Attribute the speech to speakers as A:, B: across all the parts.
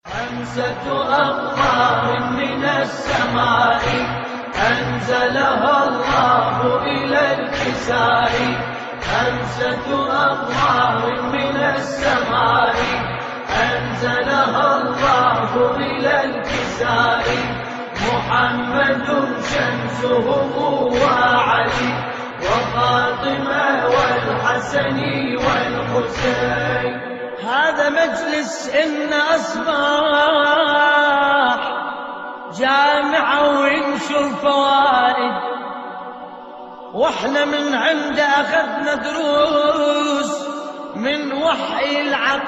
A: خمسة أقمار من السماء أنزلها الله إلى الكساء. خمسة أقمار من السماء أنزلها الله إلى الكساء. محمد شمسهم وعلي وفاطمة والحسن والحسين. هذا مجلس إن أصبح جامعة وينشر فوائد، واحنا من عنده أخذنا دروس من وحي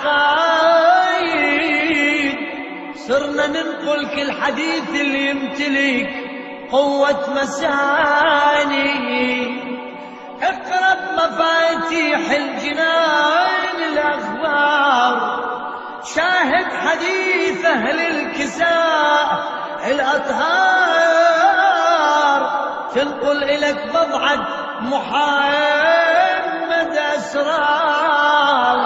A: العقائد. صرنا ننقل كل حديث اللي يمتلك قوة مساني. اقرب مفاتيح الجنان الأخبار، شاهد حديث أهل الكساء الأطهار. تنقل إليك بضعة محمد أسرار.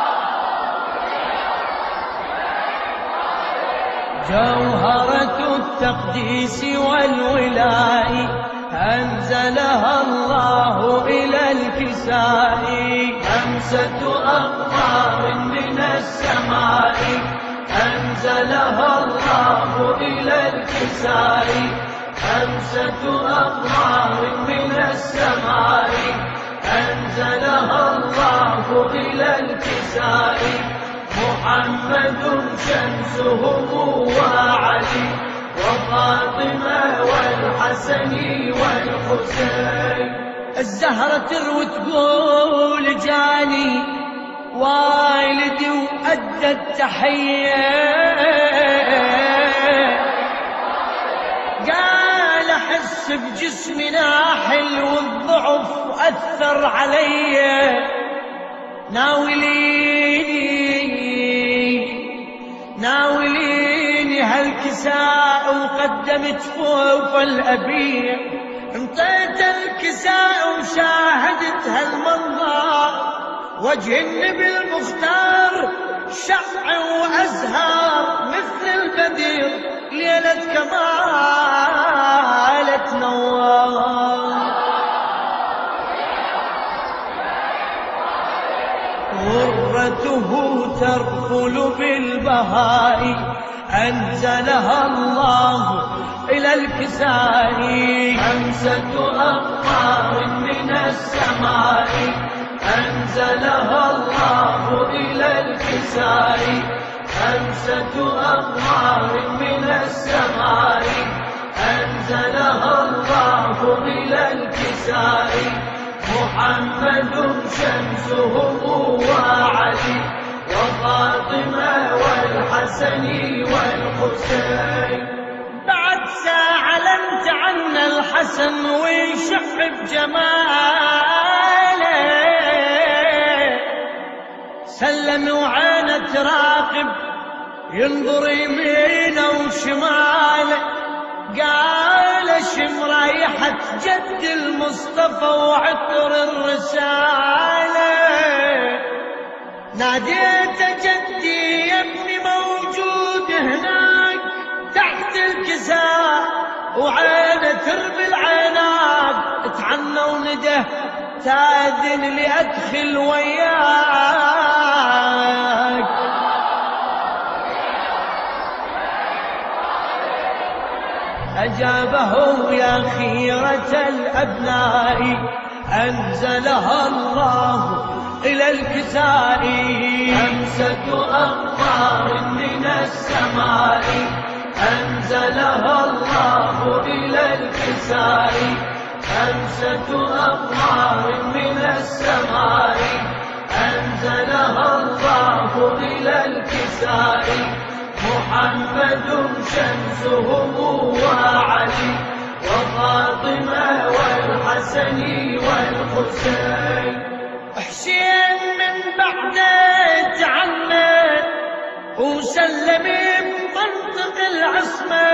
A: جوهرة التقديس والولاء أنزلها الله إلى الكساء. خمسة أقمار من السماء أنزلها الله إلى الكساء. خمسة أقمار من السماء أنزلها الله إلى الكساء. محمد شمسهم وعلي وفاطمة والحسن والحسين. الزهرة تروي تقول جاني والدي وأدى التحية، قال أحس بجسمي ناحل والضعف وأثر علي. ناوليني هالكساء وقدمت فوق الأبية. انطيت الكساء وشاهدت هالمنظر، وجه النبي المختار شع وأزهار مثل البدير ليلة كمالة نوار. غرته ترفل بالبهاء أنزلها الله إلى الكساء. خمسة أقمار من السماء أنزلها الله إلى الكساء. خمسة أقمار من السماء أنزلها الله إلى الكساء. محمد شمسهم وعلي وفاطمة والحسن والحسين. بعد ساعة لم عنا الحسن ويشح بجماله، سلم وعينه تراقب ينظر يمينه وشماله. قال شم رايحة جد المصطفى وعطر الرسالة. ناديت جدي يا ابني موجود هناك تحت الكساء، وعينه تربي العناد. اتعنى ونده تاذن لي أدخل وياك. أجابه يا خيرة الأبناء أنزلها الله إلى الكساء. خمسة أقمار من السماء أنزلها الله إلى الكساء. خمسة أقمار من السماء أنزلها الله إلى الكساء. محمد شمسهم وعلي وفاطمة والحسن والحسين. حسين من بعده تعنى وسلم بمنطق العصمة.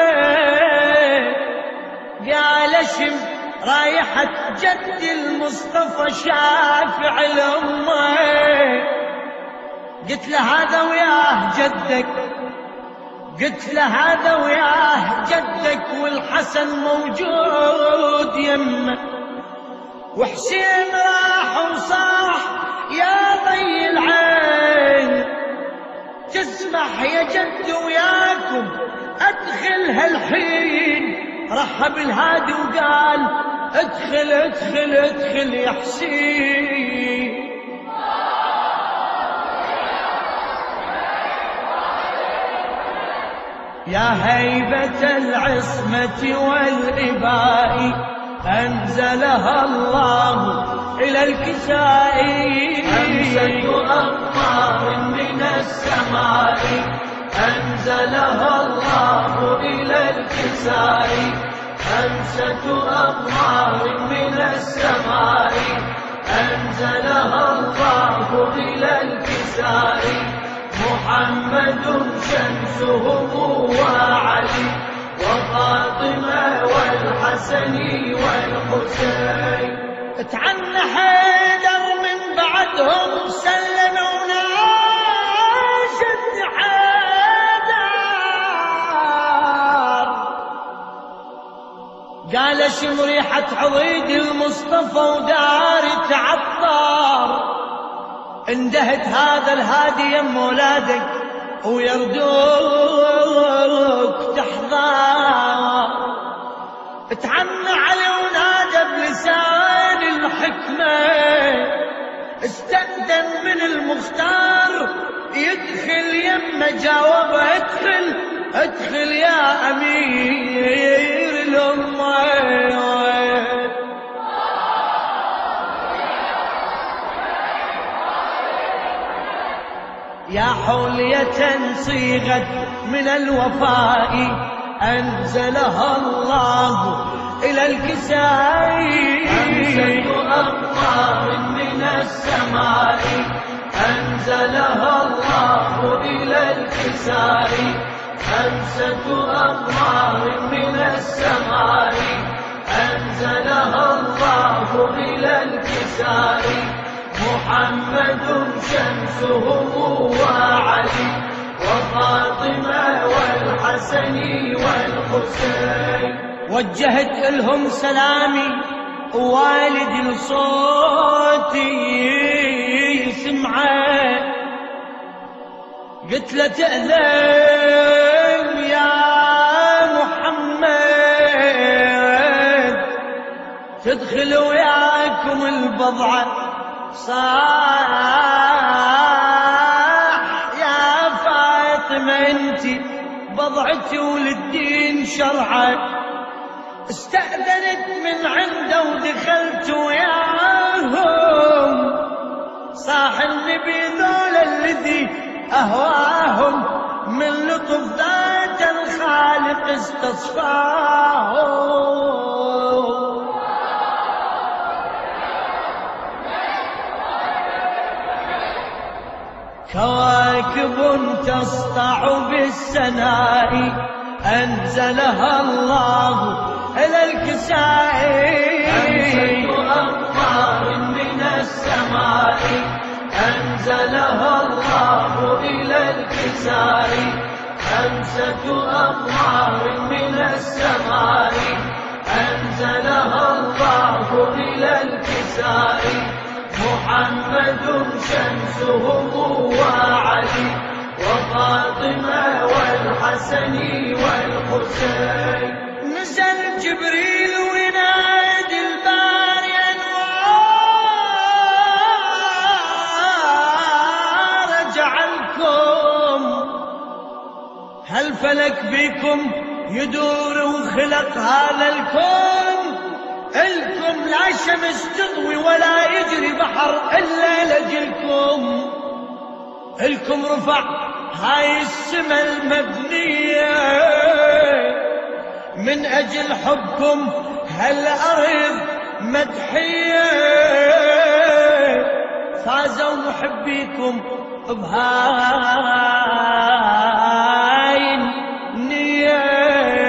A: قال شم رايحة جد المصطفى شافع الأمة. قلت له هذا وياه جدك قلت له هذا وياه جدك والحسن موجود يمه، وحسين راح وصاح يا ضي العين، تسمح يا جد وياكم ادخل هالحين. رحب الهادي وقال ادخل ادخل ادخل يا حسين. يا هيبة العصمة والإباء أنزلها الله إلى الكساء، أمسك أمطار من السماء أنزلها الله إلى الكساء، أمسك أمطار من السماء أنزلها الله إلى الكساء، محمد شمسهم وعلي وفاطمة والحسن والحسين. اتعنى حيدر من بعدهم سلمونا شد حيدر، قال شم ريحة عضيد المصطفى وداري تعطر، اندهت هذا الهادي يم ولادك ويردوك تحضر. اتعنى علي ونادى بلسان الحكمة، استأذن من المختار يدخل يمه، جاوب ادخل ادخل يا أمير الأمة. يا حلية صيغت من الوفاء أنزلها الله إلى الكساء، أمسك أمطار من السماء أنزلها الله إلى الكساء، أمسك أمطار من السماء أنزلها الله إلى الكساء، محمد شمسهم وعلي وفاطمة والحسن والحسين. وجهت لهم سلامي والدي لصوتي يسمعه، قلت له تأذن يا محمد تدخل وياكم البضعة، صاح يا فاطمة انتي بضعتي وللدين شرعه. استأذنت من عنده ودخلت وياهم، صاح النبي ذول الذي أهواهم من لطف ذات الخالق استصفاهم. كواكب تسطع بالسناء أنزلها الله إلى الكساء، أمسك أمطار من السماء أنزلها الله إلى الكساء، أمسك أمطار من السماء أنزلها الله إلى الكساء، محمد شمسهم وعلي وفاطمة والحسن والحسين. نزل جبريل وينادي الباري أنوار جعلكم، هالفلك بكم يدور وخلق هذا الكون، الكم لا شمس تضوي ولا يجري بحر إلا لجلكم، الكم رفع هاي السما المبنية من أجل حبكم هالأرض مدحية، فازوا محبيكم بهاي النية.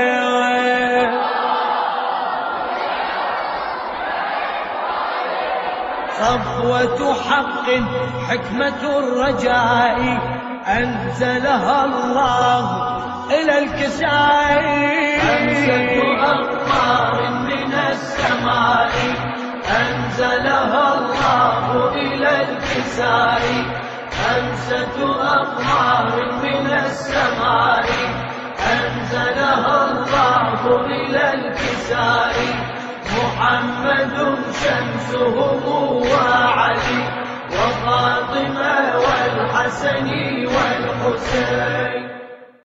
A: صفوة حق حكمة الرجاء أنزلها الله إلى الكسائي.
B: خمسة أقمار من السماء أنزلها الله إلى الكساء. خمسة أقمار من السماء أنزلها الله إلى الكساء. محمد شمسهم وعلي وفاطمة والحسن والحسين.